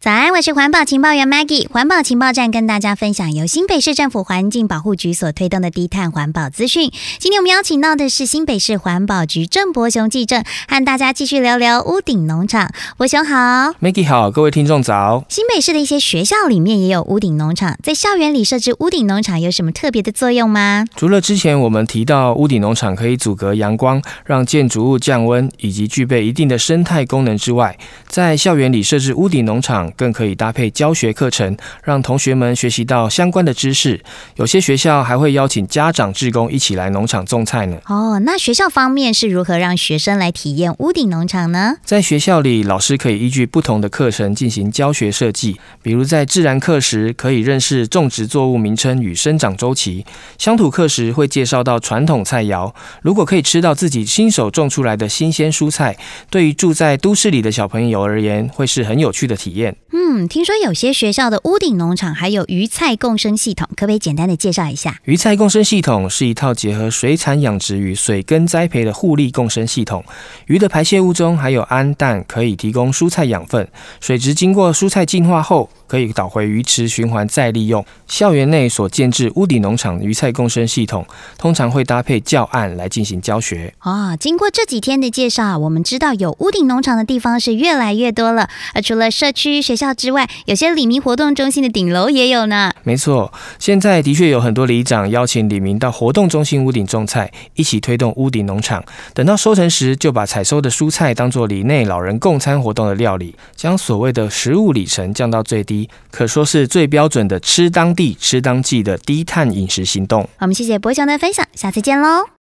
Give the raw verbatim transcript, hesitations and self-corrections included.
早安，我是环保情报员 Maggie。环保情报站跟大家分享由新北市政府环境保护局所推动的低碳环保资讯。今天我们邀请到的是新北市环保局郑伯雄技正，和大家继续聊聊屋顶农场。伯雄好。 Maggie 好，各位听众早。 新北市的一些学校里面也有屋顶农场，在校园里设置屋顶农场有什么特别的作用吗？ 除了之前我们提到屋顶农场可以阻隔阳光，让建筑物降温，以及具备一定的生态功能之外，在校园里设置屋顶农场更可以搭配教学课程，让同学们学习到相关的知识。有些学校还会邀请家长志工一起来农场种菜呢。 哦，那学校方面是如何让学生来体验屋顶农场呢？ 在学校里，老师可以依据不同的课程进行教学设计，比如在自然课时可以认识种植作物名称与生长周期，乡土课时会介绍到传统菜肴。如果可以吃到自己亲手种出来的新鲜蔬菜，对于住在都市里的小朋友而言，会是很有趣的体验。 嗯，听说有些学校的屋顶农场还有鱼菜共生系统，可不可以简单的介绍一下？ 鱼菜共生系统是一套结合水产养殖与水耕栽培的互利共生系统。鱼的排泄物中含有氨氮，可以提供蔬菜养分。水质经过蔬菜净化后，可以导回鱼池循环再利用。校园内所建置屋顶农场鱼菜共生系统，通常会搭配教案来进行教学。 哦，经过这几天的介绍，我们知道有屋顶农场的地方是越来越多了。而除了社区学校之外，有些里民活动中心的顶楼也有呢。 没错，现在的确有很多里长邀请里民到活动中心屋顶种菜，一起推动屋顶农场。等到收成时，就把采收的蔬菜当作里内老人共餐活动的料理，将所谓的食物里程降到最低，可说是最标准的吃当地、吃当季的低碳饮食行动。 我们谢谢伯雄的分享，下次见喽。